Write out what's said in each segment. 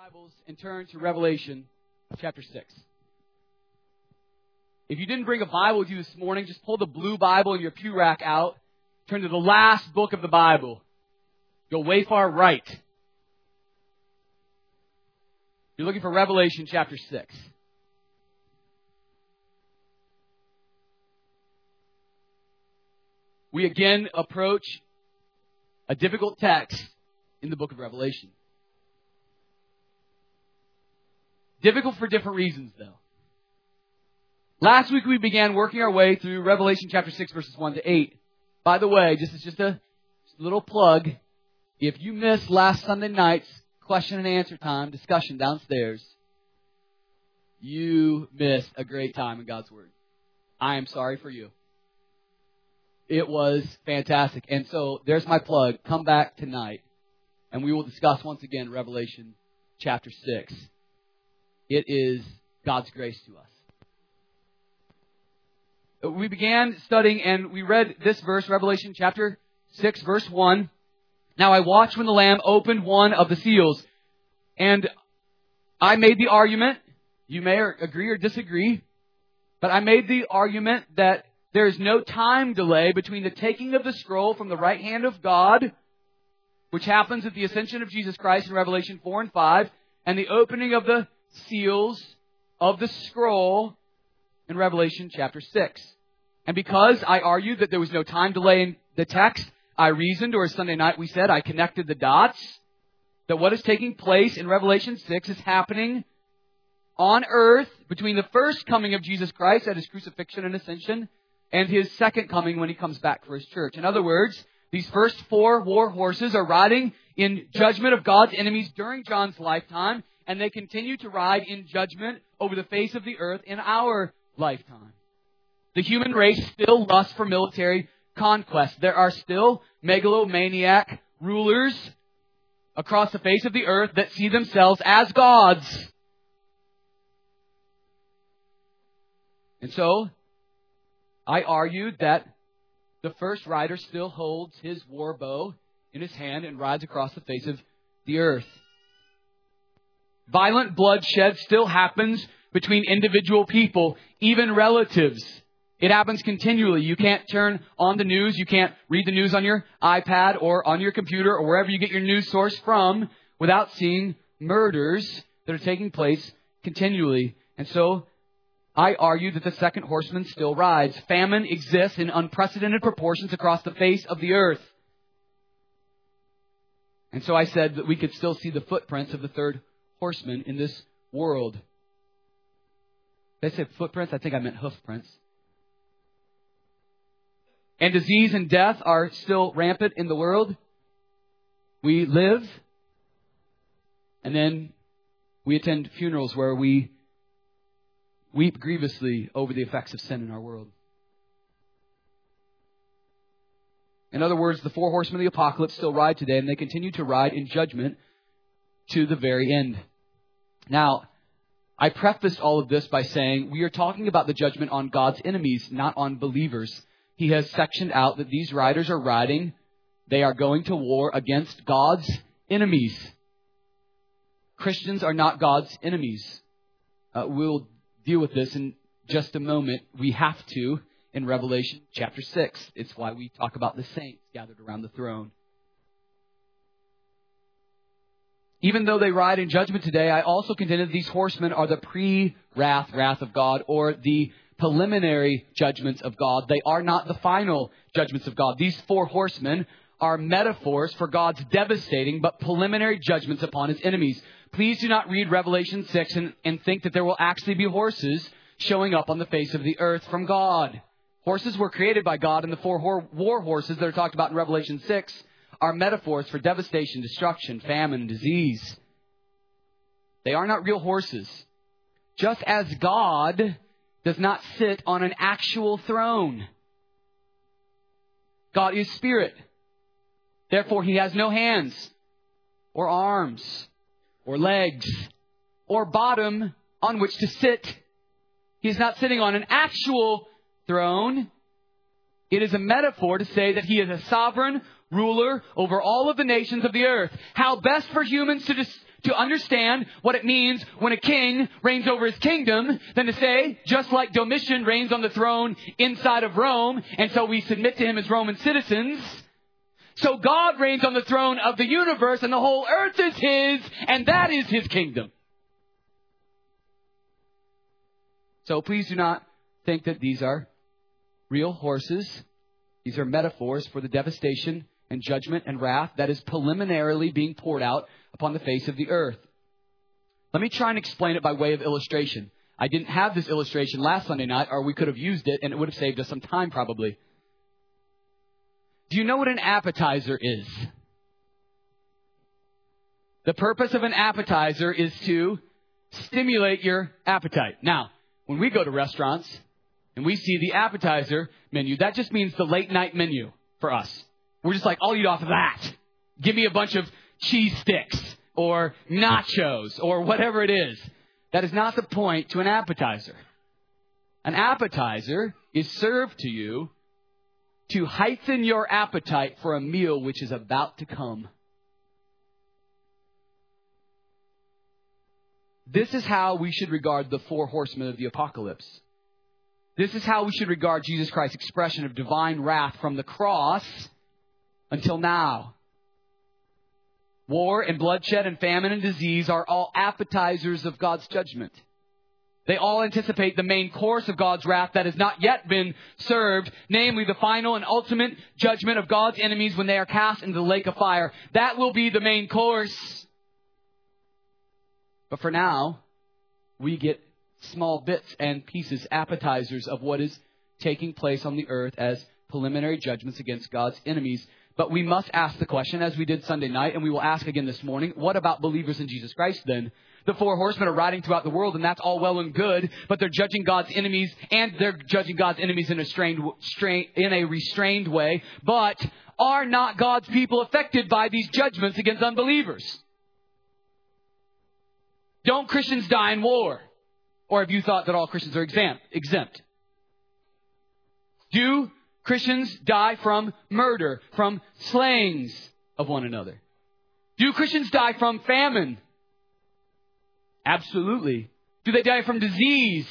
Bibles and turn to Revelation chapter 6. If you didn't bring a Bible with you this morning, just pull the blue Bible in your pew rack out. Turn to the last book of the Bible. Go way far right. You're looking for Revelation chapter 6. We again approach a difficult text in the book of Revelation. Difficult for different reasons, though. Last week we began working our way through Revelation chapter 6, verses 1 to 8. By the way, just a little plug. If you missed last Sunday night's question and answer time discussion downstairs, you missed a great time in God's Word. I am sorry for you. It was fantastic. And so there's my plug. Come back tonight and we will discuss once again Revelation chapter 6. It is God's grace to us. We began studying and we read this verse, Revelation chapter 6, verse 1. Now I watched when the Lamb opened one of the seals. And I made the argument, you may agree or disagree, but I made the argument that there is no time delay between the taking of the scroll from the right hand of God, which happens at the ascension of Jesus Christ in Revelation 4 and 5, and the opening of the seals of the scroll in Revelation chapter 6. And because I argued that there was no time delay in the text, I reasoned, or Sunday night we said, I connected the dots, that what is taking place in Revelation 6 is happening on earth between the first coming of Jesus Christ at His crucifixion and ascension and His second coming when He comes back for His church. In other words, these first four war horses are riding in judgment of God's enemies during John's lifetime, and they continue to ride in judgment over the face of the earth in our lifetime. The human race still lusts for military conquest. There are still megalomaniac rulers across the face of the earth that see themselves as gods. And so, I argued that the first rider still holds his war bow in his hand and rides across the face of the earth. Violent bloodshed still happens between individual people, even relatives. It happens continually. You can't turn on the news. You can't read the news on your iPad or on your computer or wherever you get your news source from without seeing murders that are taking place continually. And so I argue that the second horseman still rides. Famine exists in unprecedented proportions across the face of the earth. And so I said that we could still see the footprints of the third horseman in this world. Did I say footprints? I think I meant hoof prints. And disease and death are still rampant in the world. We live, and then we attend funerals where we weep grievously over the effects of sin in our world. In other words, the four horsemen of the apocalypse still ride today, and they continue to ride in judgment to the very end. Now, I prefaced all of this by saying we are talking about the judgment on God's enemies, not on believers. He has sectioned out that these riders are riding. They are going to war against God's enemies. Christians are not God's enemies. We'll deal with this in just a moment. We have to in Revelation chapter 6. It's why we talk about the saints gathered around the throne. Even though they ride in judgment today, I also contended these horsemen are the pre-wrath of God, or the preliminary judgments of God. They are not the final judgments of God. These four horsemen are metaphors for God's devastating but preliminary judgments upon His enemies. Please do not read Revelation 6 and think that there will actually be horses showing up on the face of the earth from God. Horses were created by God, and the four war horses that are talked about in Revelation 6 are metaphors for devastation, destruction, famine, and disease. They are not real horses. Just as God does not sit on an actual throne. God is spirit. Therefore, He has no hands or arms or legs or bottom on which to sit. He is not sitting on an actual throne. It is a metaphor to say that He is a sovereign ruler over all of the nations of the earth. How best for humans to understand what it means when a king reigns over his kingdom than to say, just like Domitian reigns on the throne inside of Rome, and so we submit to him as Roman citizens. So God reigns on the throne of the universe, and the whole earth is his, and that is his kingdom. So please do not think that these are real horses. These are metaphors for the devastation and judgment and wrath that is preliminarily being poured out upon the face of the earth. Let me try and explain it by way of illustration. I didn't have this illustration last Sunday night, or we could have used it, and it would have saved us some time probably. Do you know what an appetizer is? The purpose of an appetizer is to stimulate your appetite. Now, when we go to restaurants and we see the appetizer menu, that just means the late night menu for us. We're just like, I'll eat off of that. Give me a bunch of cheese sticks or nachos or whatever it is. That is not the point to an appetizer. An appetizer is served to you to heighten your appetite for a meal which is about to come. This is how we should regard the four horsemen of the apocalypse. This is how we should regard Jesus Christ's expression of divine wrath from the cross until now. War and bloodshed and famine and disease are all appetizers of God's judgment. They all anticipate the main course of God's wrath that has not yet been served, namely the final and ultimate judgment of God's enemies when they are cast into the lake of fire. That will be the main course. But for now, we get small bits and pieces, appetizers of what is taking place on the earth as preliminary judgments against God's enemies. But we must ask the question, as we did Sunday night, and we will ask again this morning, what about believers in Jesus Christ then? The four horsemen are riding throughout the world, and that's all well and good, but they're judging God's enemies, and they're judging God's enemies in a restrained way. But are not God's people affected by these judgments against unbelievers? Don't Christians die in war? Or have you thought that all Christians are exempt? Do Christians die from murder, from slayings of one another? Do Christians die from famine? Absolutely. Do they die from disease?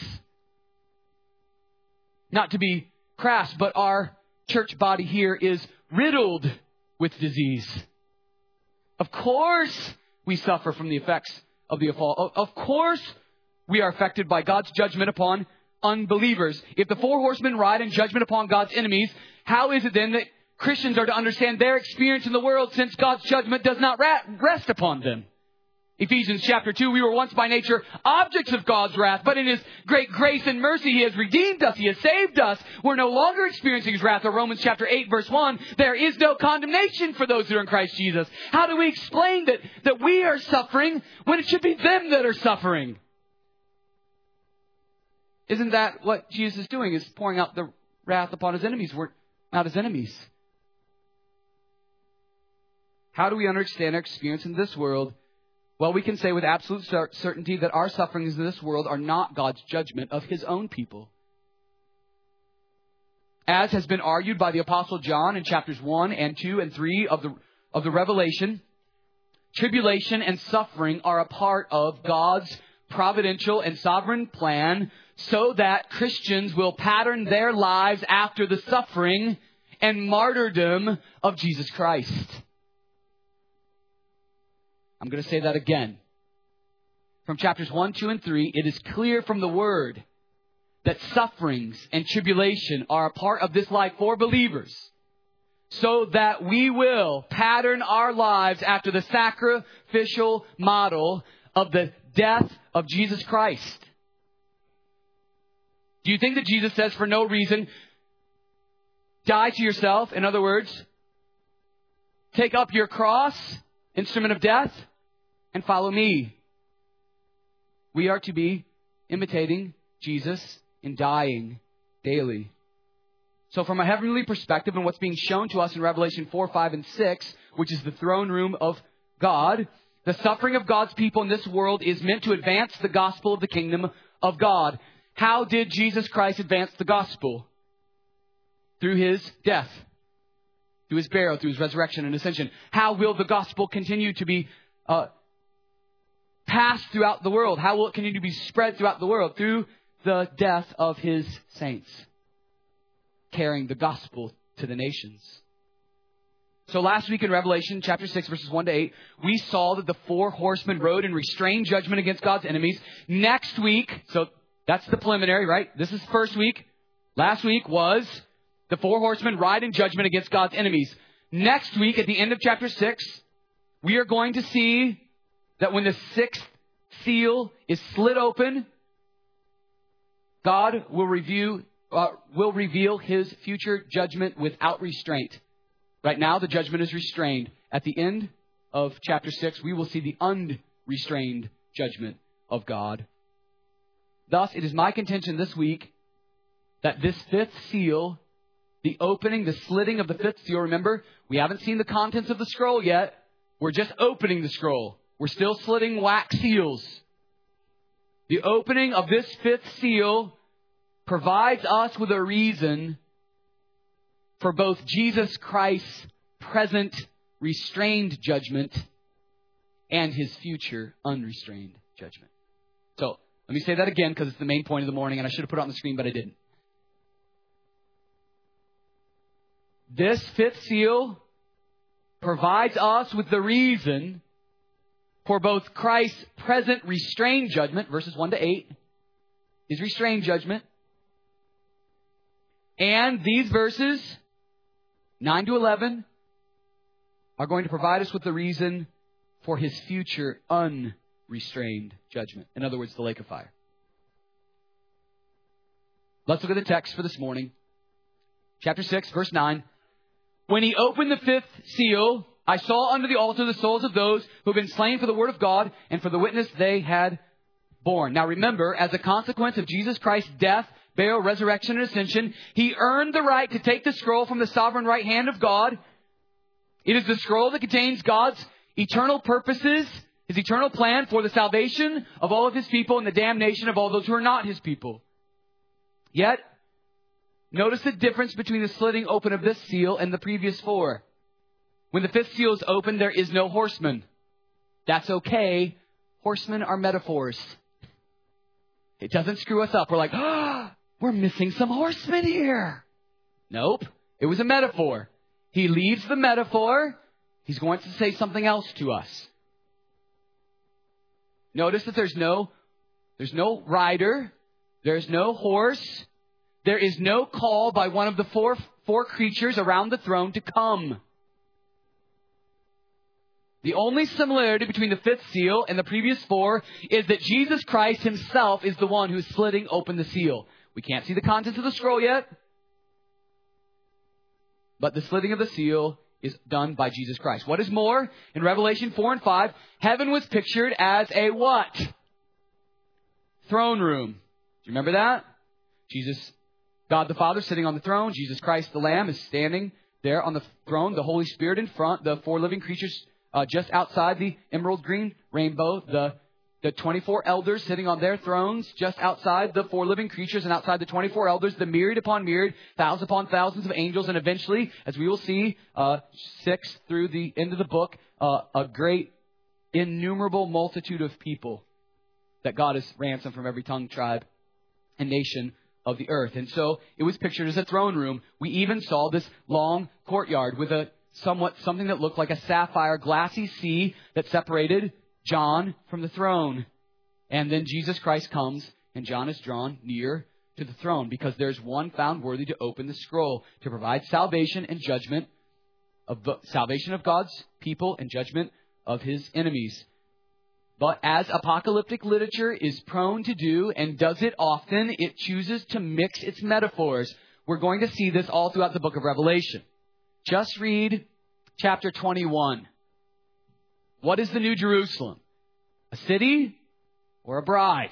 Not to be crass, but our church body here is riddled with disease. Of course we suffer from the effects of the fall. Of course we are affected by God's judgment upon unbelievers. If the four horsemen ride in judgment upon God's enemies, how is it then that Christians are to understand their experience in the world, since God's judgment does not rest upon them? Ephesians chapter 2, we were once by nature objects of God's wrath, but in His great grace and mercy He has redeemed us. He has saved us. We're no longer experiencing His wrath. Or Romans chapter 8 verse 1, there is no condemnation for those who are in Christ Jesus. How do we explain that we are suffering when it should be them that are suffering? Isn't that what Jesus is doing, is pouring out the wrath upon His enemies? We're not His enemies. How do we understand our experience in this world? Well, we can say with absolute certainty that our sufferings in this world are not God's judgment of His own people. As has been argued by the Apostle John in chapters 1 and 2 and 3 of the Revelation, tribulation and suffering are a part of God's providential and sovereign plan so that Christians will pattern their lives after the suffering and martyrdom of Jesus Christ. I'm going to say that again. From chapters 1, 2, and 3, it is clear from the Word that sufferings and tribulation are a part of this life for believers, so that we will pattern our lives after the sacrificial model of the death of Jesus Christ. Do you think that Jesus says for no reason, die to yourself? In other words, take up your cross, instrument of death, and follow me. We are to be imitating Jesus in dying daily. So from a heavenly perspective and what's being shown to us in Revelation 4, 5, and 6, which is the throne room of God, the suffering of God's people in this world is meant to advance the gospel of the kingdom of God. How did Jesus Christ advance the gospel? Through His death, through His burial, through His resurrection and ascension. How will the gospel continue to be pass throughout the world? How will it continue to be spread throughout the world? Through the death of His saints, carrying the gospel to the nations. So last week in Revelation chapter 6, verses 1 to 8, we saw that the 4 horsemen rode in restrained judgment against God's enemies. Next week, so that's the preliminary, right? This is the first week. Last week was the 4 horsemen ride in judgment against God's enemies. Next week, at the end of chapter 6, we are going to see that when the 6th seal is slit open, God will reveal His future judgment without restraint. Right now, the judgment is restrained. At the end of chapter 6, we will see the unrestrained judgment of God. Thus, it is my contention this week that this 5th seal, the opening, the slitting of the 5th seal, remember, we haven't seen the contents of the scroll yet. We're just opening the scroll. We're still slitting wax seals. The opening of this 5th seal provides us with a reason for both Jesus Christ's present restrained judgment and His future unrestrained judgment. So, let me say that again because it's the main point of the morning, and I should have put it on the screen, but I didn't. This 5th seal provides us with the reason for both Christ's present restrained judgment, verses 1 to 8, His restrained judgment, and these verses 9 to 11 are going to provide us with the reason for His future unrestrained judgment. In other words, the lake of fire. Let's look at the text for this morning. Chapter 6, verse 9. When He opened the 5th seal, I saw under the altar the souls of those who have been slain for the word of God and for the witness they had borne. Now remember, as a consequence of Jesus Christ's death, burial, resurrection, and ascension, He earned the right to take the scroll from the sovereign right hand of God. It is the scroll that contains God's eternal purposes, His eternal plan for the salvation of all of His people and the damnation of all those who are not His people. Yet, notice the difference between the slitting open of this seal and the previous 4. When the 5th seal is opened, there is no horseman. That's okay. Horsemen are metaphors. It doesn't screw us up. We're like, we're missing some horsemen here. Nope. It was a metaphor. He leaves the metaphor. He's going to say something else to us. Notice that there's no rider. There's no horse. There is no call by one of the four creatures around the throne to come. The only similarity between the 5th seal and the previous 4 is that Jesus Christ Himself is the one who's slitting open the seal. We can't see the contents of the scroll yet, but the slitting of the seal is done by Jesus Christ. What is more, in Revelation 4 and 5, heaven was pictured as a what? Throne room. Do you remember that? God the Father sitting on the throne. Jesus Christ the Lamb is standing there on the throne. The Holy Spirit in front. The 4 living creatures just outside the emerald green rainbow. The 24 elders sitting on their thrones just outside the 4 living creatures and outside the 24 elders. The myriad upon myriad, thousands upon thousands of angels. And eventually, as we will see, 6 through the end of the book, a great innumerable multitude of people that God has ransomed from every tongue, tribe, and nation of the earth. And so it was pictured as a throne room. We even saw this long courtyard with something that looked like a sapphire glassy sea that separated John from the throne. And then Jesus Christ comes and John is drawn near to the throne because there's one found worthy to open the scroll to provide salvation and judgment of the salvation of God's people and judgment of His enemies. But as apocalyptic literature is prone to do and does it often, it chooses to mix its metaphors. We're going to see this all throughout the book of Revelation. Just read chapter 21. What is the New Jerusalem? A city or a bride?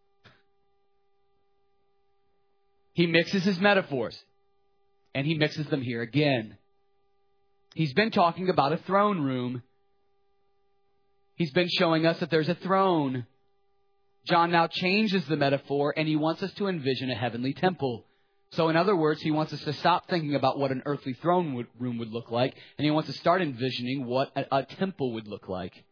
He mixes his metaphors. And he mixes them here again. He's been talking about a throne room. He's been showing us that there's a throne. John now changes the metaphor and he wants us to envision a heavenly temple. So in other words, he wants us to stop thinking about what an earthly throne room would look like, and he wants to start envisioning what a temple would look like.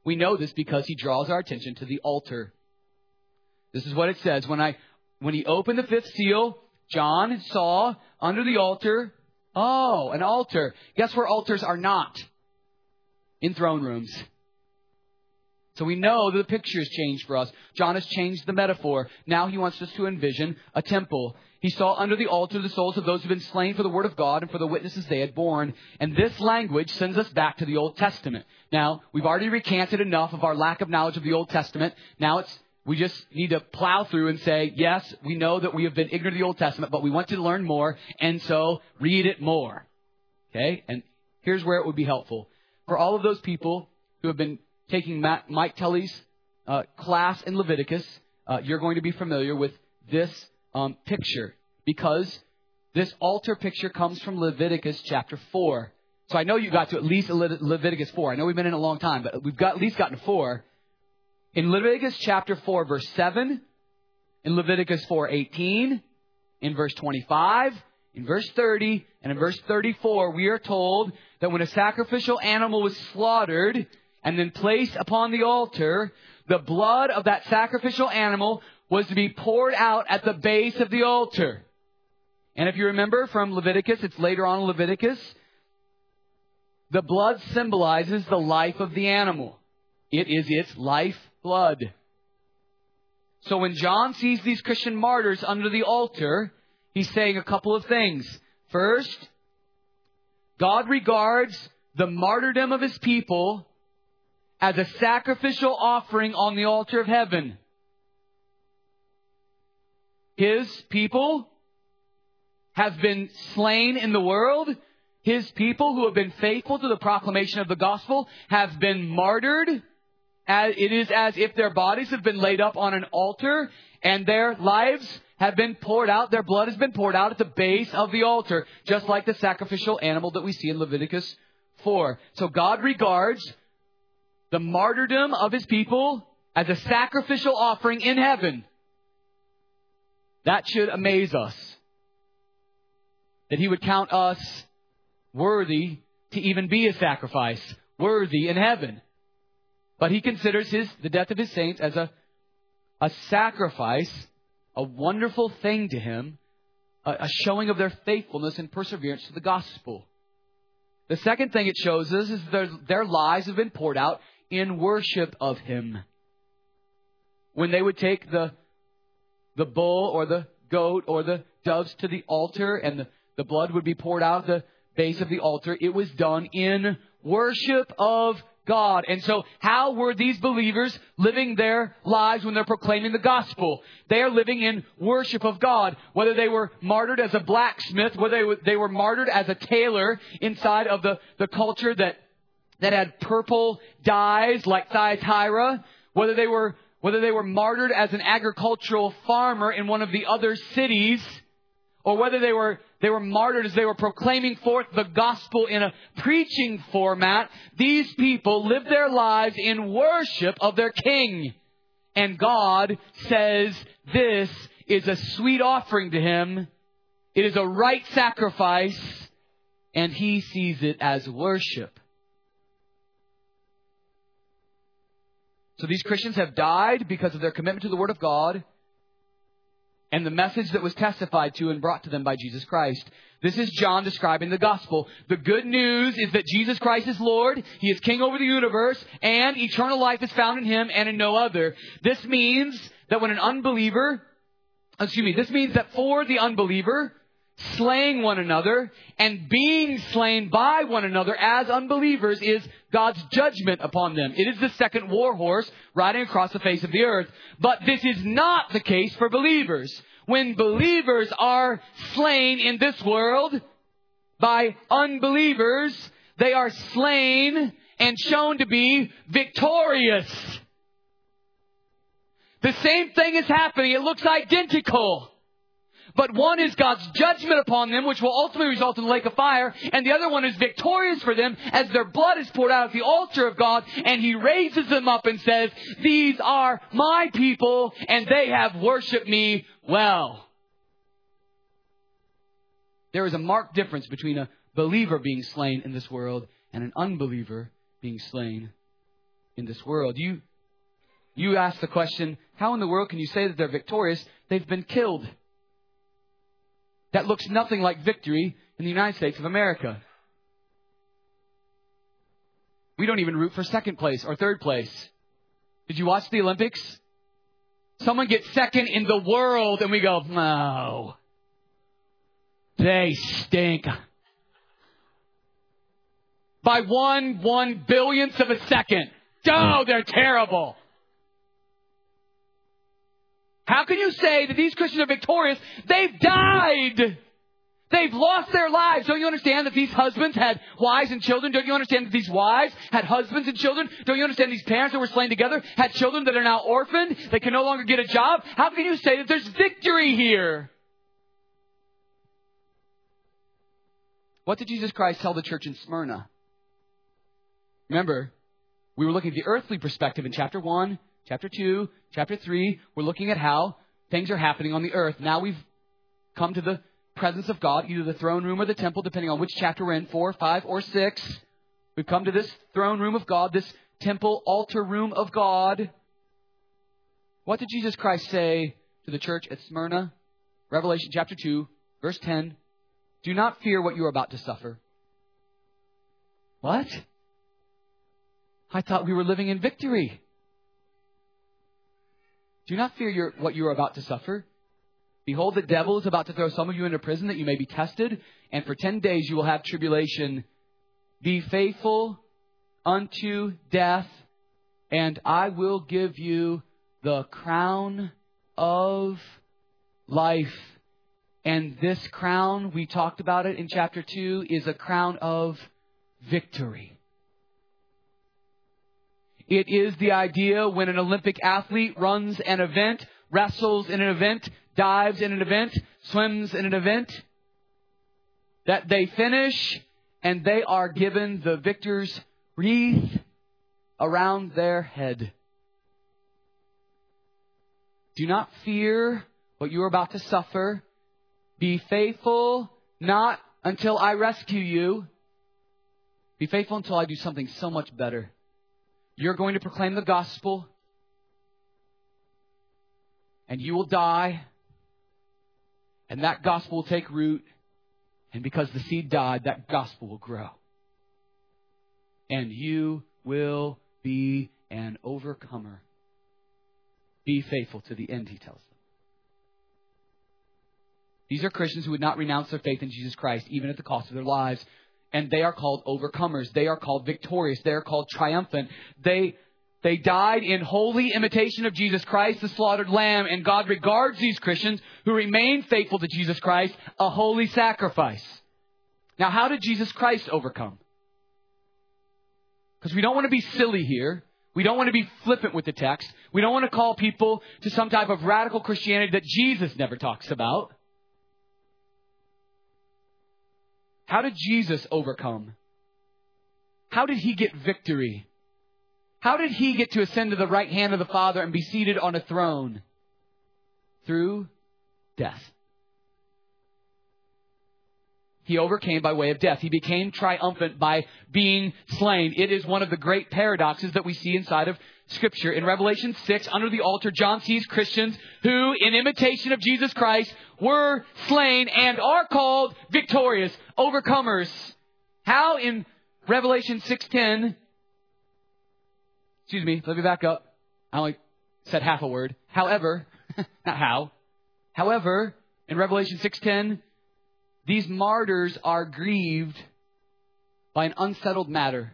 We know this because he draws our attention to the altar. This is what it says. When he opened the fifth seal, John saw under the altar, an altar. Guess where altars are not? In throne rooms. So we know that the picture has changed for us. John has changed the metaphor. Now he wants us to envision a temple. He saw under the altar the souls of those who have been slain for the word of God and for the witnesses they had borne. And this language sends us back to the Old Testament. Now, we've already recanted enough of our lack of knowledge of the Old Testament. Now we just need to plow through and say, yes, we know that we have been ignorant of the Old Testament, but we want to learn more, and so read it more. Okay? And here's where it would be helpful. For all of those people who have been taking Mike Tully's class in Leviticus, you're going to be familiar with this picture, because this altar picture comes from Leviticus chapter 4. So I know you got to at least Leviticus 4. I know we've been in a long time, but we've at least gotten to 4. In Leviticus chapter 4, verse 7, in Leviticus 4:18, in verse 25, in verse 30, and in verse 34, we are told that when a sacrificial animal was slaughtered and then placed upon the altar, the blood of that sacrificial animal was to be poured out at the base of the altar. And if you remember from Leviticus, it's later on in Leviticus, the blood symbolizes the life of the animal. It is its life blood. So when John sees these Christian martyrs under the altar, he's saying a couple of things. First, God regards the martyrdom of his people as a sacrificial offering on the altar of heaven. His people have been slain in the world. His people who have been faithful to the proclamation of the gospel have been martyred. It is as if their bodies have been laid up on an altar and their lives have been poured out. Their blood has been poured out at the base of the altar, just like the sacrificial animal that we see in Leviticus 4. So God regards the martyrdom of his people as a sacrificial offering in heaven. That should amaze us. That he would count us worthy to even be a sacrifice, worthy in heaven. But he considers the death of his saints as a sacrifice, a wonderful thing to him, a showing of their faithfulness and perseverance to the gospel. The second thing it shows us is their lives have been poured out in worship of him. When they would take the bull or the goat or the doves to the altar and the blood would be poured out at the base of the altar, it was done in worship of God. And so how were these believers living their lives when they're proclaiming the gospel? They are living in worship of God. Whether they were martyred as a blacksmith, whether they were martyred as a tailor inside of the culture that had purple dyes like Thyatira, whether they were martyred as an agricultural farmer in one of the other cities, or whether they were martyred as they were proclaiming forth the gospel in a preaching format, these people lived their lives in worship of their King. And God says this is a sweet offering to him. It is a right sacrifice, and he sees it as worship. So these Christians have died because of their commitment to the Word of God and the message that was testified to and brought to them by Jesus Christ. This is John describing the gospel. The good news is that Jesus Christ is Lord. He is King over the universe, and eternal life is found in him and in no other. This means that for the unbeliever, slaying one another and being slain by one another as unbelievers is God's judgment upon them. It is the second war horse riding across the face of the earth. But this is not the case for believers. When believers are slain in this world by unbelievers, they are slain and shown to be victorious. The same thing is happening. It looks identical. But one is God's judgment upon them, which will ultimately result in the lake of fire. And the other one is victorious for them as their blood is poured out at the altar of God. And he raises them up and says, these are my people and they have worshipped me well. There is a marked difference between a believer being slain in this world and an unbeliever being slain in this world. You ask the question, how in the world can you say that they're victorious? They've been killed. That looks nothing like victory in the United States of America. We don't even root for second place or third place. Did you watch the Olympics? Someone gets second in the world and we go, no. They stink. By 1/1 billionth of a second. Oh, they're terrible. How can you say that these Christians are victorious? They've died. They've lost their lives. Don't you understand that these husbands had wives and children? Don't you understand that these wives had husbands and children? Don't you understand these parents that were slain together had children that are now orphaned? They can no longer get a job. How can you say that there's victory here? What did Jesus Christ tell the church in Smyrna? Remember, we were looking at the earthly perspective in chapter 1, chapter 2, chapter 3. We're looking at how things are happening on the earth. Now we've come to the presence of God, either the throne room or the temple, depending on which chapter we're in, 4, 5, or 6. We've come to this throne room of God, this temple altar room of God. What did Jesus Christ say to the church at Smyrna? Revelation chapter 2, verse 10. Do not fear what you are about to suffer. What? I thought we were living in victory. Do not fear what you are about to suffer. Behold, the devil is about to throw some of you into prison that you may be tested, and for 10 days you will have tribulation. Be faithful unto death, and I will give you the crown of life. And this crown, we talked about it in chapter 2, is a crown of victory. It is the idea when an Olympic athlete runs an event, wrestles in an event, dives in an event, swims in an event, that they finish and they are given the victor's wreath around their head. Do not fear what you are about to suffer. Be faithful, not until I rescue you. Be faithful until I do something so much better. You're going to proclaim the gospel, and you will die, and that gospel will take root, and because the seed died, that gospel will grow. And you will be an overcomer. Be faithful to the end, he tells them. These are Christians who would not renounce their faith in Jesus Christ, even at the cost of their lives. And they are called overcomers. They are called victorious. They are called triumphant. They died in holy imitation of Jesus Christ, the slaughtered lamb. And God regards these Christians who remain faithful to Jesus Christ, a holy sacrifice. Now, how did Jesus Christ overcome? Because we don't want to be silly here. We don't want to be flippant with the text. We don't want to call people to some type of radical Christianity that Jesus never talks about. How did Jesus overcome? How did he get victory? How did he get to ascend to the right hand of the Father and be seated on a throne? Through death. He overcame by way of death. He became triumphant by being slain. It is one of the great paradoxes that we see inside of Scripture. In Revelation 6, under the altar, John sees Christians who, in imitation of Jesus Christ, were slain and are called victorious, overcomers. How in Revelation 6:10, let me back up. I only said half a word. However, not how. However, in Revelation 6:10, these martyrs are grieved by an unsettled matter.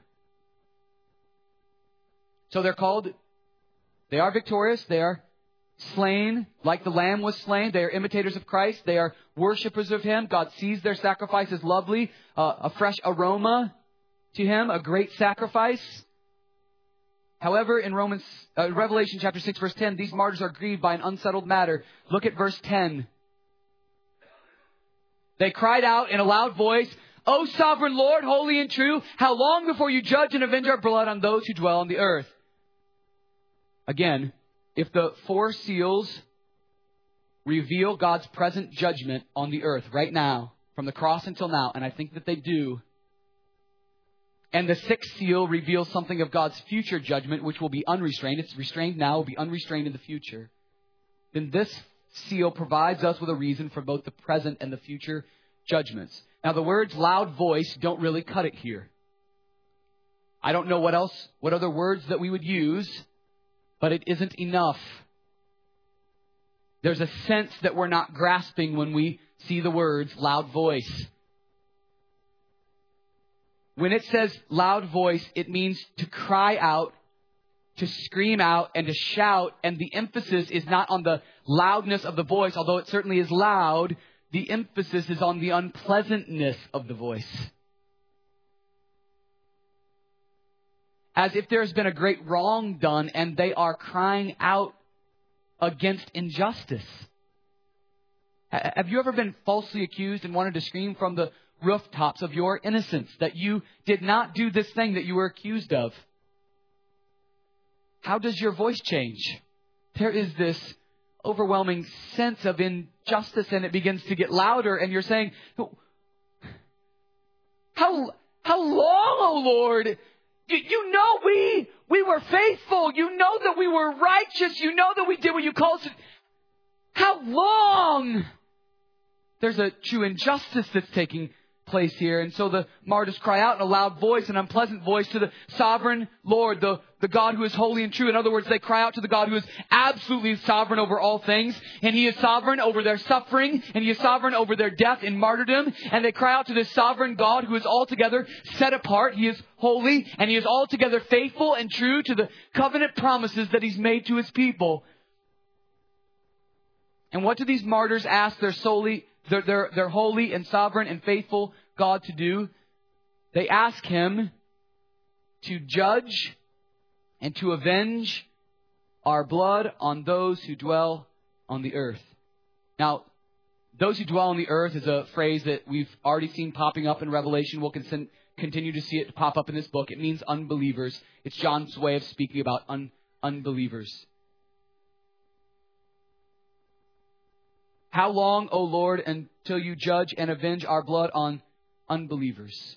So they are victorious, they are slain like the Lamb was slain. They are imitators of Christ, they are worshipers of Him. God sees their sacrifice as lovely, a fresh aroma to Him, a great sacrifice. However, in Revelation chapter 6, verse 10, these martyrs are grieved by an unsettled matter. Look at verse 10. They cried out in a loud voice, O sovereign Lord, holy and true, how long before you judge and avenge our blood on those who dwell on the earth? Again, if the 4 seals reveal God's present judgment on the earth right now, from the cross until now, and I think that they do, and the sixth seal reveals something of God's future judgment, which will be unrestrained. It's restrained now, will be unrestrained in the future. Then this seal provides us with a reason for both the present and the future judgments. Now, the words loud voice don't really cut it here. I don't know what other words that we would use, but it isn't enough. There's a sense that we're not grasping when we see the words loud voice. When it says loud voice, it means to cry out, to scream out, and to shout. And the emphasis is not on the loudness of the voice, although it certainly is loud. The emphasis is on the unpleasantness of the voice. As if there's been a great wrong done and they are crying out against injustice. Have you ever been falsely accused and wanted to scream from the rooftops of your innocence that you did not do this thing that you were accused of? How does your voice change? There is this overwhelming sense of injustice, and it begins to get louder, and you're saying, how long, O Lord? You know we were faithful. You know that we were righteous. You know that we did what you called us. How long? There's a true injustice that's taking place here. And so the martyrs cry out in a loud voice, an unpleasant voice, to the sovereign Lord, the God who is holy and true. In other words, they cry out to the God who is absolutely sovereign over all things. And He is sovereign over their suffering. And He is sovereign over their death in martyrdom. And they cry out to this sovereign God who is altogether set apart. He is holy and He is altogether faithful and true to the covenant promises that He's made to His people. And what do these martyrs ask their holy and sovereign and faithful God to do? They ask Him to judge and to avenge our blood on those who dwell on the earth. Now, those who dwell on the earth is a phrase that we've already seen popping up in Revelation. We'll continue to see it pop up in this book. It means unbelievers. It's John's way of speaking about unbelievers. How long, O Lord, until you judge and avenge our blood on unbelievers?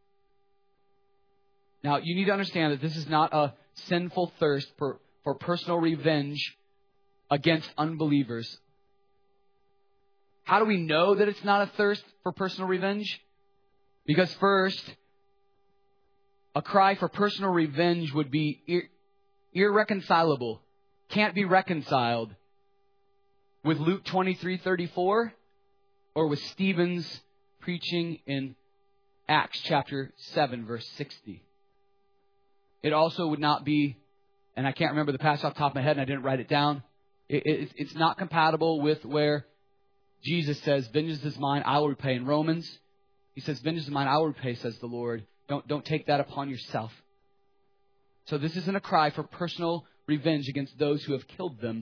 Now, you need to understand that this is not a sinful thirst for personal revenge against unbelievers. How do we know that it's not a thirst for personal revenge? Because first, a cry for personal revenge would be irreconcilable, can't be reconciled with Luke 23:34 or with Stephen's preaching in Acts chapter 7, verse 60. It also would not be, and I can't remember the passage off the top of my head and I didn't write it down. It's not compatible with where Jesus says, vengeance is mine, I will repay. In Romans, He says, vengeance is mine, I will repay, says the Lord. Don't take that upon yourself. So this isn't a cry for personal revenge against those who have killed them.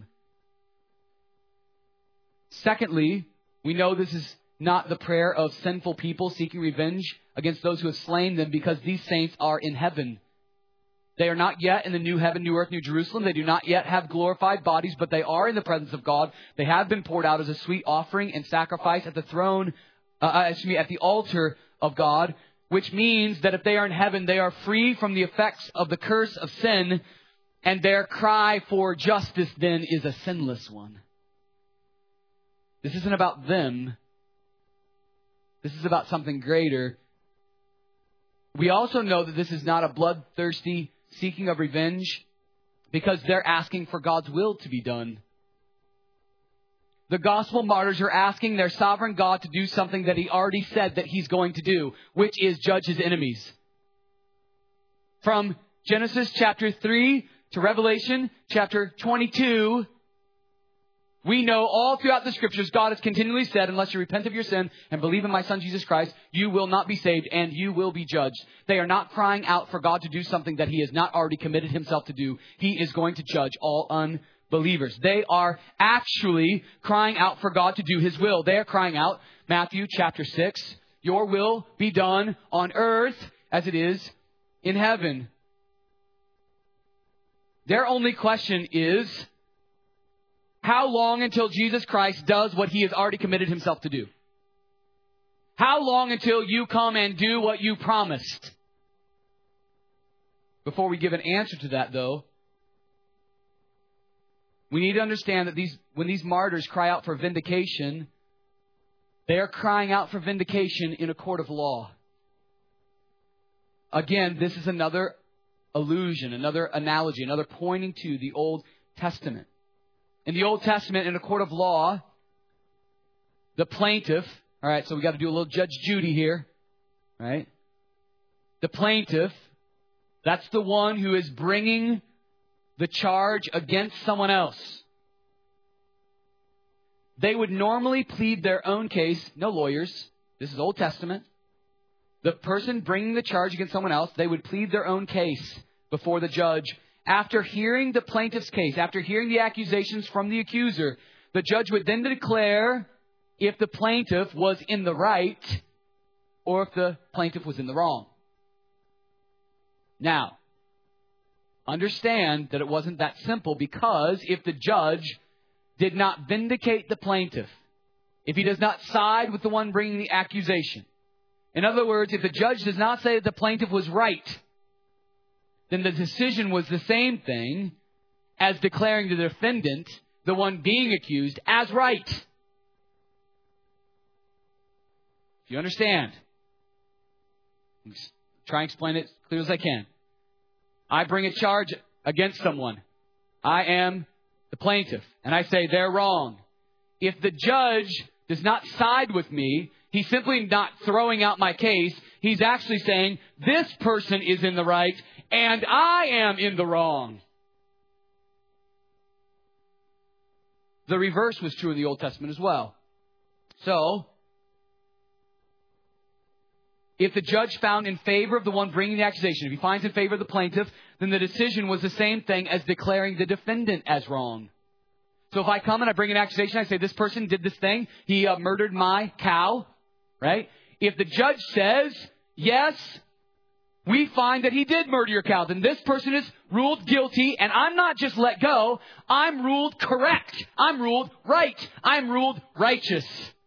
Secondly, we know this is not the prayer of sinful people seeking revenge against those who have slain them, because these saints are in heaven. They are not yet in the new heaven, new earth, new Jerusalem. They do not yet have glorified bodies, but they are in the presence of God. They have been poured out as a sweet offering and sacrifice at the throne, at the altar of God, which means that if they are in heaven, they are free from the effects of the curse of sin, and their cry for justice then is a sinless one. This isn't about them. This is about something greater. We also know that this is not a bloodthirsty seeking of revenge, because they're asking for God's will to be done. The gospel martyrs are asking their sovereign God to do something that He already said that He's going to do, which is judge His enemies. From Genesis chapter 3 to Revelation chapter 22, we know all throughout the Scriptures, God has continually said, unless you repent of your sin and believe in my Son Jesus Christ, you will not be saved and you will be judged. They are not crying out for God to do something that He has not already committed Himself to do. He is going to judge all unbelievers. They are actually crying out for God to do His will. They are crying out, Matthew chapter 6, your will be done on earth as it is in heaven. Their only question is, how long until Jesus Christ does what He has already committed Himself to do? How long until you come and do what you promised? Before we give an answer to that, though, we need to understand that when these martyrs cry out for vindication, they are crying out for vindication in a court of law. Again, this is another allusion, another analogy, another pointing to the Old Testament. In the Old Testament, in a court of law, the plaintiff, all right, so we got to do a little Judge Judy here, right? The plaintiff, that's the one who is bringing the charge against someone else. They would normally plead their own case, no lawyers. This is Old Testament. The person bringing the charge against someone else, they would plead their own case before the judge. After hearing the plaintiff's case, after hearing the accusations from the accuser, the judge would then declare if the plaintiff was in the right or if the plaintiff was in the wrong. Now, understand that it wasn't that simple, because if the judge did not vindicate the plaintiff, if he does not side with the one bringing the accusation, in other words, if the judge does not say that the plaintiff was right, then the decision was the same thing as declaring the defendant, the one being accused, as right. Do you understand? Try and explain it as clear as I can. I bring a charge against someone. I am the plaintiff. And I say they're wrong. If the judge does not side with me, he's simply not throwing out my case. He's actually saying this person is in the right and I am in the wrong. The reverse was true in the Old Testament as well. So, if the judge found in favor of the one bringing the accusation, if he finds in favor of the plaintiff, then the decision was the same thing as declaring the defendant as wrong. So if I come and I bring an accusation, I say this person did this thing, he murdered my cow, right? If the judge says, yes, we find that he did murder your cow, then this person is ruled guilty, and I'm not just let go, I'm ruled correct, I'm ruled right, I'm ruled righteous.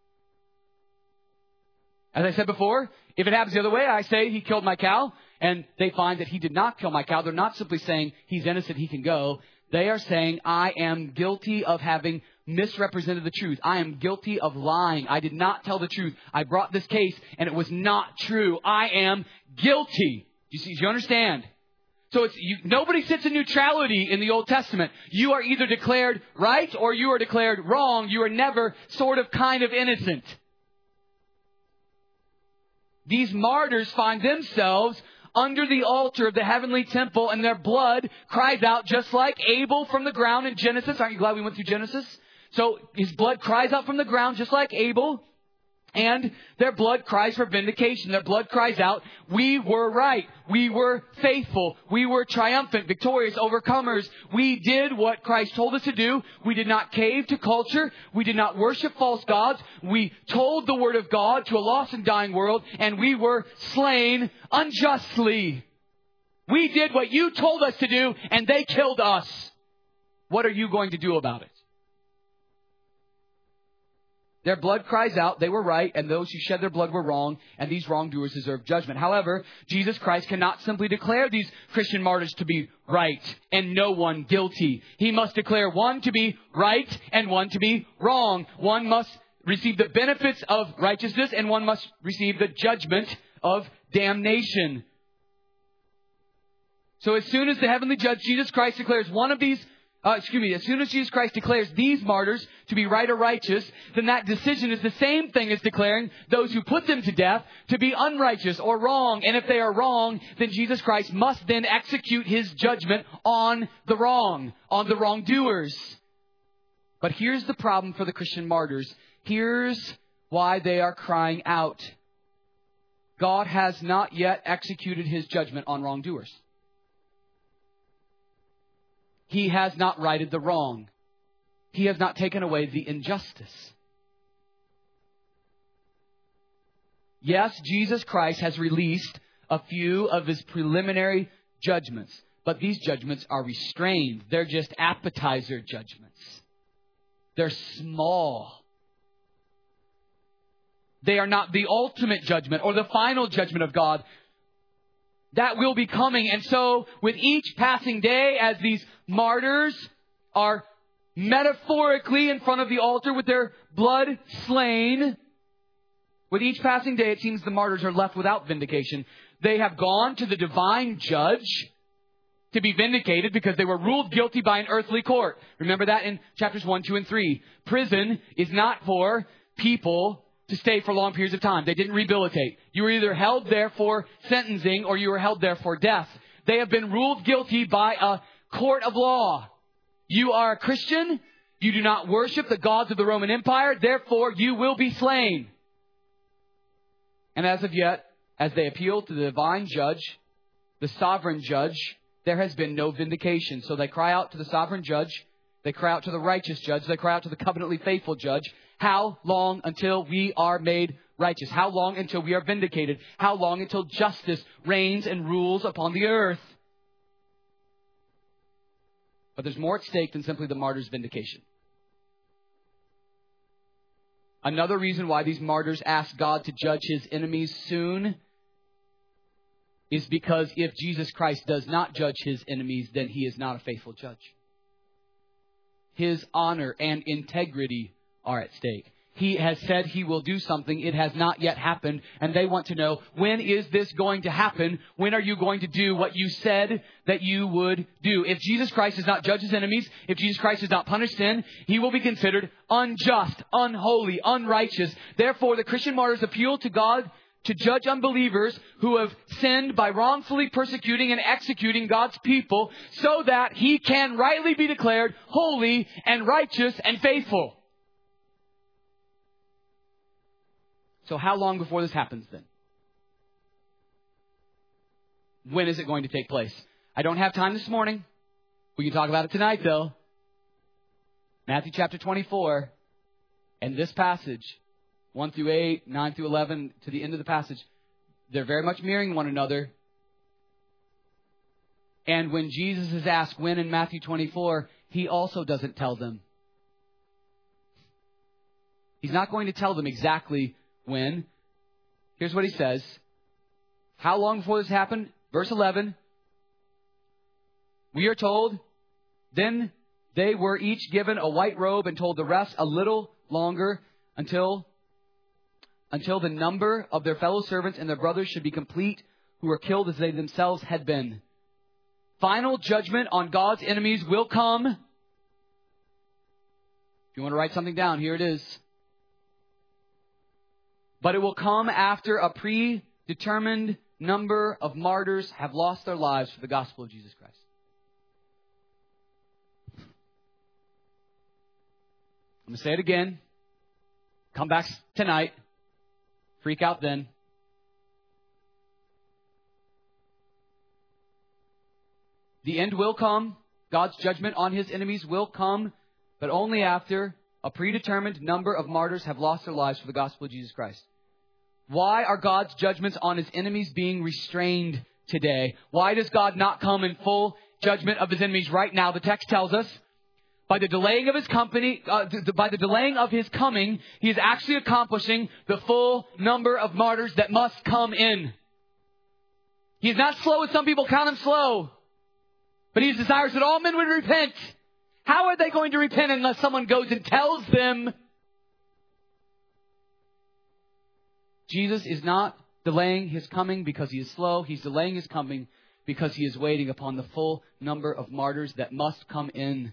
As I said before, if it happens the other way, I say he killed my cow, and they find that he did not kill my cow. They're not simply saying he's innocent, he can go. They are saying I am guilty of having misrepresented the truth. I am guilty of lying. I did not tell the truth. I brought this case, and it was not true. I am guilty. Do you understand? So nobody sits in neutrality in the Old Testament. You are either declared right or you are declared wrong. You are never sort of kind of innocent. These martyrs find themselves under the altar of the heavenly temple, and their blood cries out just like Abel from the ground in Genesis. Aren't you glad we went through Genesis? So his blood cries out from the ground just like Abel, and their blood cries for vindication. Their blood cries out, we were right. We were faithful. We were triumphant, victorious, overcomers. We did what Christ told us to do. We did not cave to culture. We did not worship false gods. We told the word of God to a lost and dying world, and we were slain unjustly. We did what you told us to do, and they killed us. What are you going to do about it? Their blood cries out, they were right, and those who shed their blood were wrong, and these wrongdoers deserve judgment. However, Jesus Christ cannot simply declare these Christian martyrs to be right and no one guilty. He must declare one to be right and one to be wrong. One must receive the benefits of righteousness, and one must receive the judgment of damnation. So as soon as the heavenly judge, Jesus Christ, declares as soon as Jesus Christ declares these martyrs to be right or righteous, then that decision is the same thing as declaring those who put them to death to be unrighteous or wrong. And if they are wrong, then Jesus Christ must then execute his judgment on the wrongdoers. But here's the problem for the Christian martyrs. Here's why they are crying out. God has not yet executed his judgment on wrongdoers. He has not righted the wrong. He has not taken away the injustice. Yes, Jesus Christ has released a few of his preliminary judgments, but these judgments are restrained. They're just appetizer judgments. They're small. They are not the ultimate judgment or the final judgment of God. that will be coming. And so with each passing day, as these martyrs are metaphorically in front of the altar with their blood slain, with each passing day, it seems the martyrs are left without vindication. They have gone to the divine judge to be vindicated because they were ruled guilty by an earthly court. Remember that in chapters 1, 2, and 3. Prison is not for people to stay for long periods of time. They didn't rehabilitate. You were either held there for sentencing or you were held there for death. They have been ruled guilty by a court of law. You are a Christian. You do not worship the gods of the Roman Empire. Therefore, you will be slain. And as of yet, as they appeal to the divine judge, the sovereign judge, there has been no vindication. So they cry out to the sovereign judge. They cry out to the righteous judge. They cry out to the covenantly faithful judge. How long until we are made righteous? How long until we are vindicated? How long until justice reigns and rules upon the earth? But there's more at stake than simply the martyr's vindication. Another reason why these martyrs ask God to judge his enemies soon is because if Jesus Christ does not judge his enemies, then he is not a faithful judge. His honor and integrity are at stake. He has said he will do something. It has not yet happened. And they want to know, when is this going to happen? When are you going to do what you said that you would do? If Jesus Christ does not judge his enemies, if Jesus Christ does not punish sin, he will be considered unjust, unholy, unrighteous. Therefore, the Christian martyrs appeal to God to judge unbelievers who have sinned by wrongfully persecuting and executing God's people so that he can rightly be declared holy and righteous and faithful. So how long before this happens then? When is it going to take place? I don't have time this morning. We can talk about it tonight though. Matthew chapter 24 and this passage, 1 through 8, 9 through 11, to the end of the passage, they're very much mirroring one another. And when Jesus is asked when in Matthew 24, he also doesn't tell them. He's not going to tell them exactly when. Here's what he says. How long before this happened? Verse 11. We are told, then they were each given a white robe and told the rest a little longer until the number of their fellow servants and their brothers should be complete, who were killed as they themselves had been. Final judgment on God's enemies will come. If you want to write something down, here it is. But it will come after a predetermined number of martyrs have lost their lives for the gospel of Jesus Christ. I'm going to say it again. Come back tonight. Freak out then. The end will come. God's judgment on his enemies will come, but only after a predetermined number of martyrs have lost their lives for the gospel of Jesus Christ. Why are God's judgments on his enemies being restrained today? Why does God not come in full judgment of his enemies right now? The text tells us, by the delaying of his coming, he is actually accomplishing the full number of martyrs that must come in. He is not slow as some people count him slow, but he desires that all men would repent. How are they going to repent unless someone goes and tells them? Jesus is not delaying his coming because he is slow. He's delaying his coming because he is waiting upon the full number of martyrs that must come in.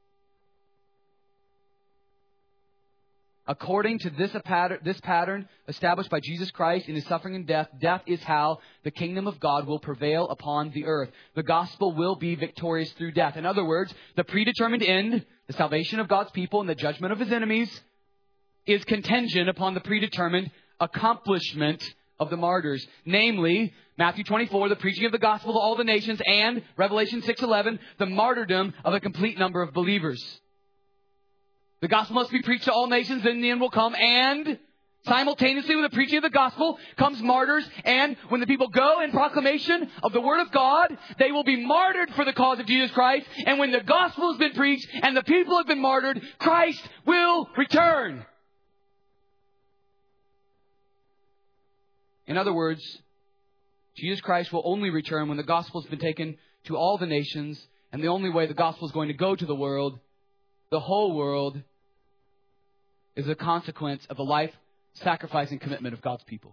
According to this pattern established by Jesus Christ in his suffering and death, death is how the kingdom of God will prevail upon the earth. The gospel will be victorious through death. In other words, the predetermined end, the salvation of God's people and the judgment of his enemies, is contingent upon the predetermined accomplishment of the martyrs. Namely, Matthew 24, the preaching of the gospel to all the nations, and Revelation 6:11, the martyrdom of a complete number of believers. The gospel must be preached to all nations, then the end will come, and simultaneously with the preaching of the gospel comes martyrs, and when the people go in proclamation of the word of God, they will be martyred for the cause of Jesus Christ, and when the gospel has been preached and the people have been martyred, Christ will return. In other words, Jesus Christ will only return when the gospel has been taken to all the nations, and the only way the gospel is going to go to the world, the whole world, is a consequence of the life-sacrificing commitment of God's people.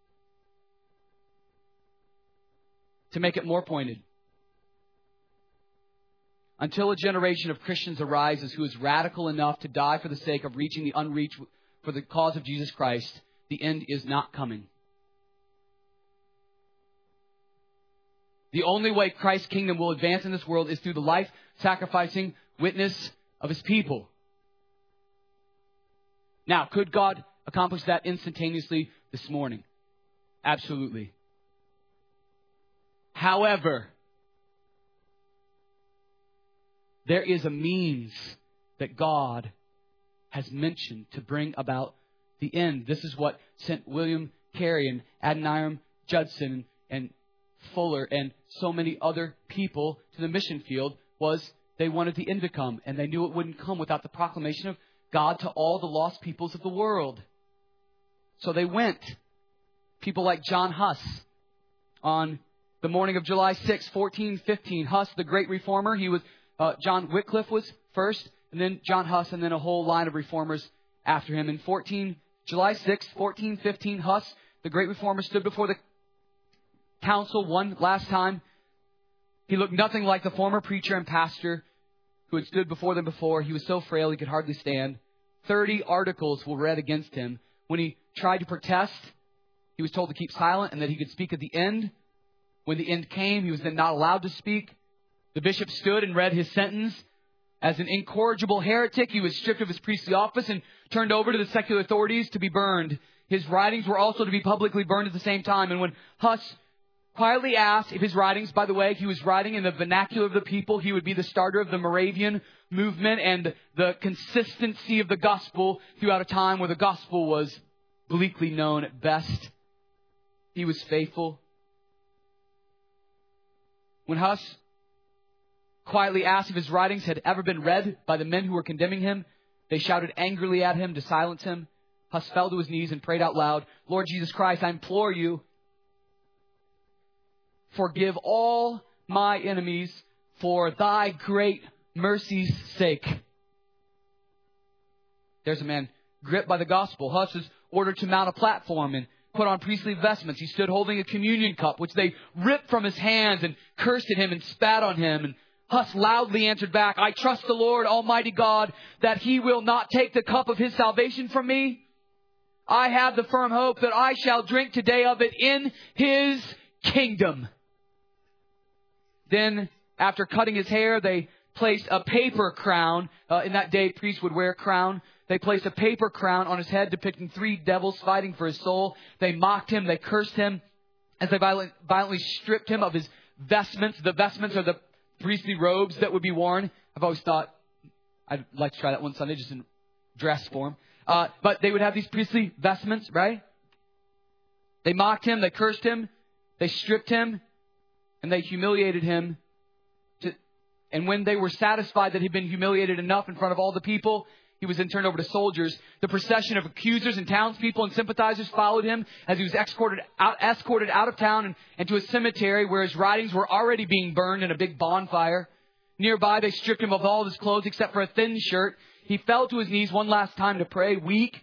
To make it more pointed, until a generation of Christians arises who is radical enough to die for the sake of reaching the unreached for the cause of Jesus Christ, the end is not coming. The only way Christ's kingdom will advance in this world is through the life-sacrificing witness of His people. Now, could God accomplish that instantaneously this morning? Absolutely. However, there is a means that God has mentioned to bring about the end. This is what sent William Carey and Adoniram Judson and Fuller and so many other people to the mission field, was they wanted the end to come, and they knew it wouldn't come without the proclamation of God to all the lost peoples of the world. So they went. People like John Huss on the morning of July 6, 1415. Huss, the great reformer, he was John Wycliffe was first, and then John Huss, and then a whole line of reformers after him. In July 6, 1415, Huss, the great reformer, stood before the council one last time. He looked nothing like the former preacher and pastor who had stood before them before. He was so frail he could hardly stand. 30 articles were read against him. When he tried to protest, he was told to keep silent and that he could speak at the end. When the end came, he was then not allowed to speak. The bishop stood and read his sentence. As an incorrigible heretic, he was stripped of his priestly office and turned over to the secular authorities to be burned. His writings were also to be publicly burned at the same time. And when Huss quietly asked if his writings, by the way, he was writing in the vernacular of the people, he would be the starter of the Moravian movement and the consistency of the gospel throughout a time where the gospel was bleakly known at best. He was faithful. When Huss quietly asked if his writings had ever been read by the men who were condemning him, they shouted angrily at him to silence him. Huss fell to his knees and prayed out loud, "Lord Jesus Christ, I implore you, forgive all my enemies for thy great mercy's sake." There's a man gripped by the gospel. Huss was ordered to mount a platform and put on priestly vestments. He stood holding a communion cup, which they ripped from his hands and cursed at him and spat on him. And Huss loudly answered back, "I trust the Lord Almighty God that He will not take the cup of His salvation from me. I have the firm hope that I shall drink today of it in His kingdom." Then, after cutting his hair, they placed a paper crown. In that day, priests would wear a crown. They placed a paper crown on his head depicting 3 devils fighting for his soul. They mocked him. They cursed him as they violently stripped him of his vestments. The vestments are the priestly robes that would be worn. I've always thought I'd like to try that one Sunday just in dress form. But they would have these priestly vestments, right? They mocked him. They cursed him. They stripped him. And they humiliated him. And when they were satisfied that he'd been humiliated enough in front of all the people, he was then turned over to soldiers. The procession of accusers and townspeople and sympathizers followed him as he was escorted out of town and to a cemetery where his writings were already being burned in a big bonfire. Nearby, they stripped him of all of his clothes except for a thin shirt. He fell to his knees one last time to pray, weak.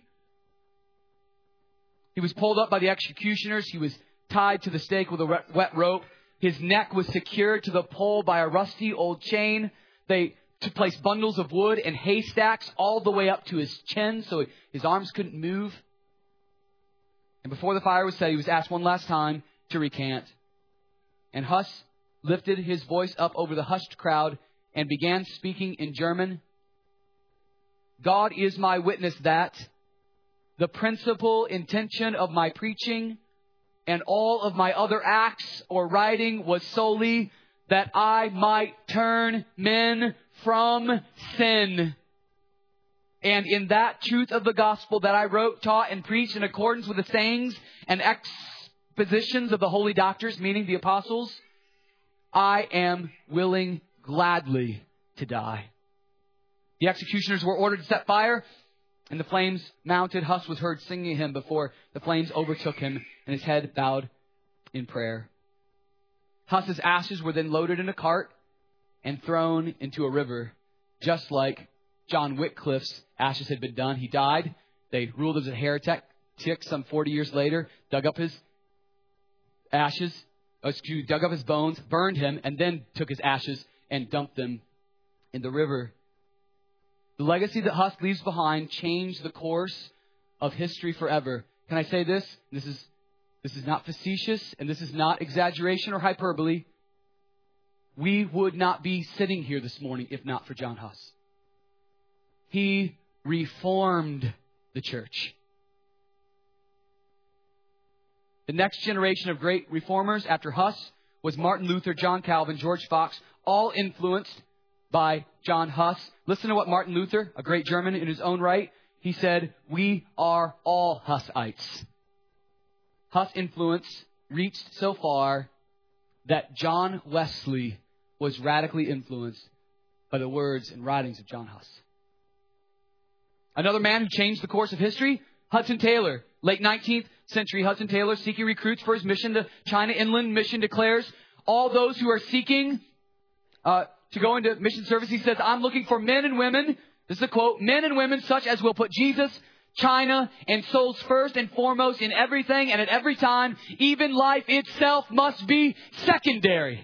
He was pulled up by the executioners. He was tied to the stake with a wet rope. His neck was secured to the pole by a rusty old chain. They placed bundles of wood and haystacks all the way up to his chin so his arms couldn't move. And before the fire was set, he was asked one last time to recant. And Huss lifted his voice up over the hushed crowd and began speaking in German. "God is my witness that the principal intention of my preaching and all of my other acts or writing was solely that I might turn men from sin. And in that truth of the gospel that I wrote, taught, and preached in accordance with the sayings and expositions of the holy doctors," meaning the apostles, "I am willing gladly to die." The executioners were ordered to set fire, and the flames mounted. Huss was heard singing a hymn before the flames overtook him, and his head bowed in prayer. Huss's ashes were then loaded in a cart and thrown into a river, just like John Wycliffe's ashes had been done. He died. They ruled as a heretic some 40 years later, dug up his bones, burned him, and then took his ashes and dumped them in the river. The legacy that Huss leaves behind changed the course of history forever. Can I say this? This is not facetious, and this is not exaggeration or hyperbole. We would not be sitting here this morning if not for John Huss. He reformed the church. The next generation of great reformers after Huss was Martin Luther, John Calvin, George Fox, all influenced by John Huss. Listen to what Martin Luther, a great German in his own right, he said, "We are all Hussites." Huss' influence reached so far that John Wesley was radically influenced by the words and writings of John Huss. Another man who changed the course of history, Hudson Taylor. Late 19th century, Hudson Taylor, seeking recruits for his mission, the China Inland Mission, declares, all those who are seeking to go into mission service, he says, I'm looking for men and women, this is a quote, men and women such as will put Jesus, China, and souls first and foremost in everything and at every time. Even life itself must be secondary.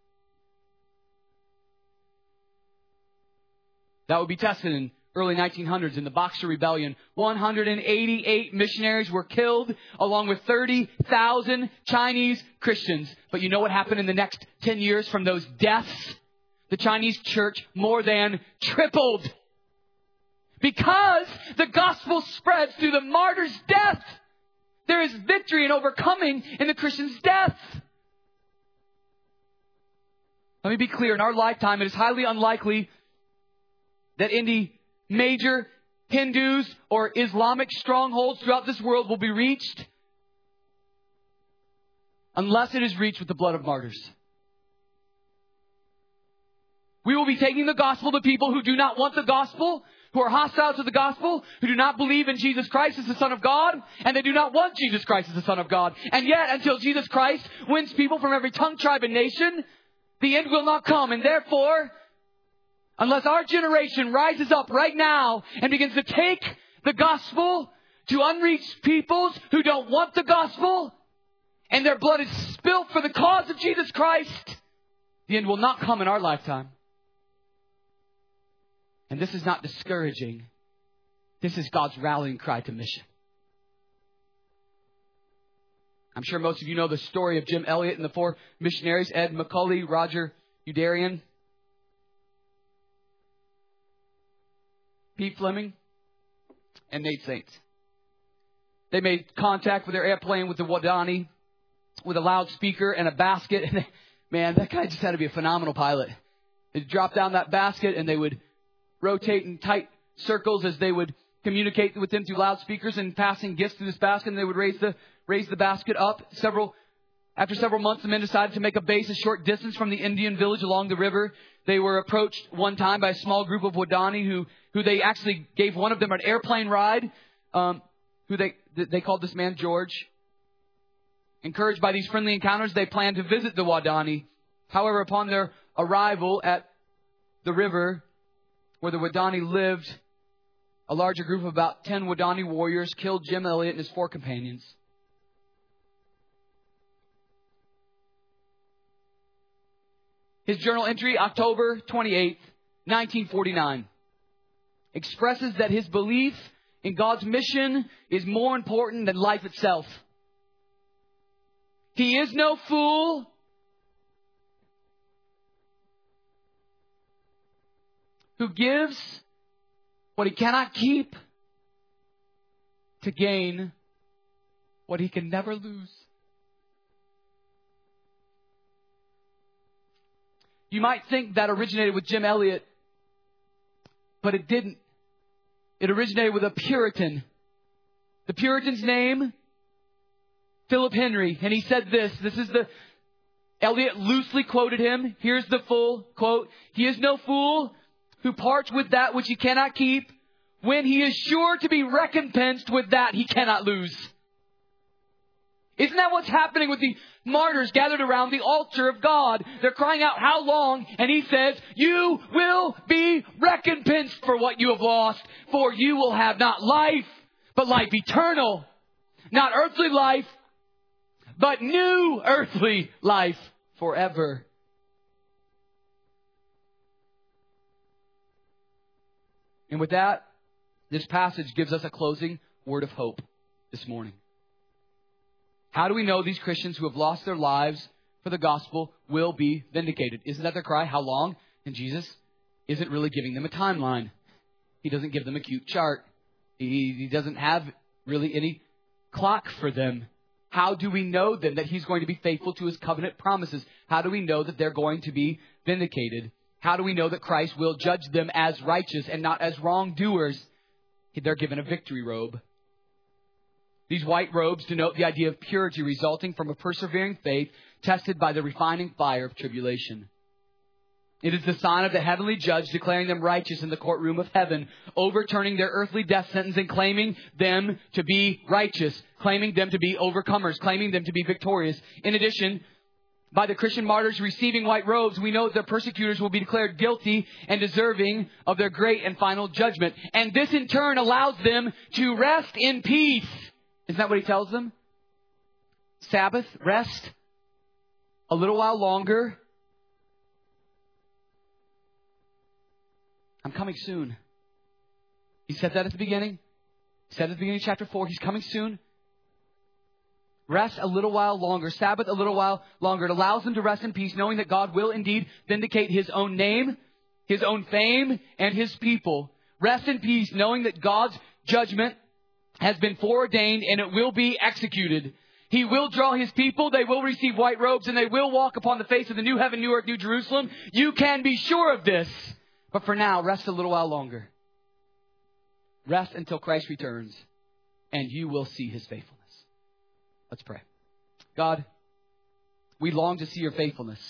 That would be tested in early 1900s in the Boxer Rebellion. 188 missionaries were killed along with 30,000 Chinese Christians. But you know what happened in the next 10 years from those deaths? The Chinese church more than tripled. Because the gospel spreads through the martyr's death. There is victory and overcoming in the Christian's death. Let me be clear. In our lifetime, it is highly unlikely that any major Hindus or Islamic strongholds throughout this world will be reached unless it is reached with the blood of martyrs. We will be taking the gospel to people who do not want the gospel, who are hostile to the gospel, who do not believe in Jesus Christ as the Son of God, and they do not want Jesus Christ as the Son of God. And yet, until Jesus Christ wins people from every tongue, tribe, and nation, the end will not come. And therefore, unless our generation rises up right now and begins to take the gospel to unreached peoples who don't want the gospel, and their blood is spilt for the cause of Jesus Christ, the end will not come in our lifetime. And this is not discouraging. This is God's rallying cry to mission. I'm sure most of you know the story of Jim Elliot and the four missionaries, Ed McCully, Roger Youderian, Pete Fleming, and Nate Saints. They made contact with their airplane with the Wadani with a loudspeaker and a basket. And man, that guy just had to be a phenomenal pilot. They'd drop down that basket and they would rotate in tight circles as they would communicate with them through loudspeakers and passing gifts through this basket. And they would raise the basket up. After several months, the men decided to make a base a short distance from the Indian village along the river. They were approached one time by a small group of Wadani who they actually gave one of them an airplane ride, who they called this man George. Encouraged by these friendly encounters, they planned to visit the Wadani. However, upon their arrival at the river where the Wadani lived, a larger group of about 10 Wadani warriors killed Jim Elliot and his 4 companions. His journal entry, October 28, 1949, expresses that his belief in God's mission is more important than life itself. He is no fool who gives what he cannot keep to gain what he can never lose. You might think that originated with Jim Elliot, but it didn't. It originated with a Puritan. The Puritan's name, Philip Henry. And he said this. Elliot loosely quoted him. Here's the full quote. He is no fool who parts with that which he cannot keep when he is sure to be recompensed with that he cannot lose. Isn't that what's happening with the martyrs gathered around the altar of God? They're crying out, how long? And he says, you will be recompensed for what you have lost, for you will have not life, but life eternal. Not earthly life, but new earthly life forever. And with that, this passage gives us a closing word of hope this morning. How do we know these Christians who have lost their lives for the gospel will be vindicated? Isn't that their cry? How long? And Jesus isn't really giving them a timeline. He doesn't give them a cute chart. He doesn't have really any clock for them. How do we know then that He's going to be faithful to His covenant promises? How do we know that they're going to be vindicated? How do we know that Christ will judge them as righteous and not as wrongdoers? They're given a victory robe. These white robes denote the idea of purity resulting from a persevering faith tested by the refining fire of tribulation. It is the sign of the heavenly judge declaring them righteous in the courtroom of heaven, overturning their earthly death sentence and claiming them to be righteous, claiming them to be overcomers, claiming them to be victorious. In addition, by the Christian martyrs receiving white robes, we know that their persecutors will be declared guilty and deserving of their great and final judgment. And this in turn allows them to rest in peace. Isn't that what he tells them? Sabbath, rest, a little while longer. I'm coming soon. He said that at the beginning. He said at the beginning of chapter 4, He's coming soon. Rest a little while longer. Sabbath a little while longer. It allows them to rest in peace, knowing that God will indeed vindicate His own name, His own fame, and His people. Rest in peace, knowing that God's judgment has been foreordained and it will be executed. He will draw His people. They will receive white robes and they will walk upon the face of the new heaven, new earth, new Jerusalem. You can be sure of this. But for now, rest a little while longer. Rest until Christ returns and you will see His faithfulness. Let's pray. God, we long to see Your faithfulness.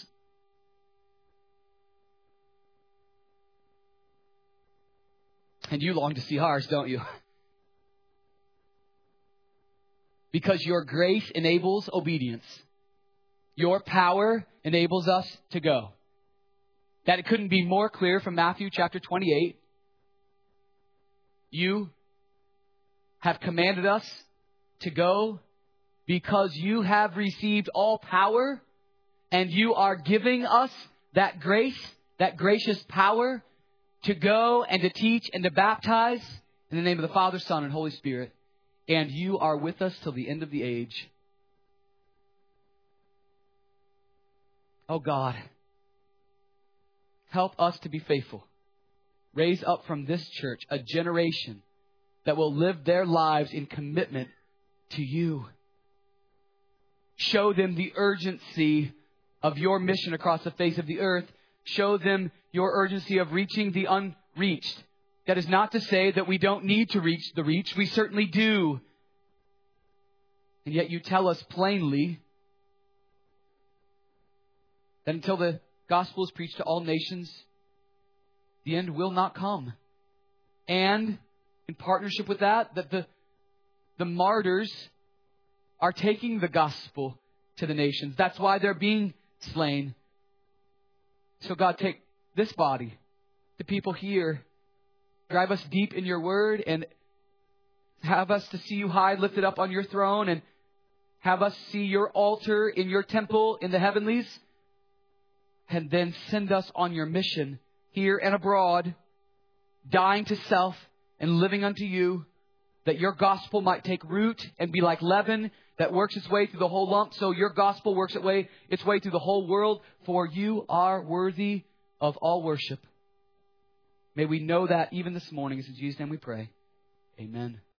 And You long to see ours, don't You? Because Your grace enables obedience. Your power enables us to go. That it couldn't be more clear from Matthew chapter 28. You have commanded us to go because You have received all power and You are giving us that grace, that gracious power to go and to teach and to baptize in the name of the Father, Son, and Holy Spirit. And You are with us till the end of the age. Oh God, help us to be faithful. Raise up from this church a generation that will live their lives in commitment to You. Show them the urgency of Your mission across the face of the earth. Show them Your urgency of reaching the unreached. That is not to say that we don't need to reach the reach. We certainly do. And yet You tell us plainly that until the gospel is preached to all nations, the end will not come. And in partnership with that the martyrs are taking the gospel to the nations. That's why they're being slain. So God, take this body, the people here, drive us deep in Your word and have us to see You high lifted up on Your throne and have us see Your altar in Your temple in the heavenlies. And then send us on Your mission here and abroad, dying to self and living unto You, that Your gospel might take root and be like leaven that works its way through the whole lump. So Your gospel works its way through the whole world. For You are worthy of all worship. May we know that even this morning. It's in Jesus' name we pray. Amen.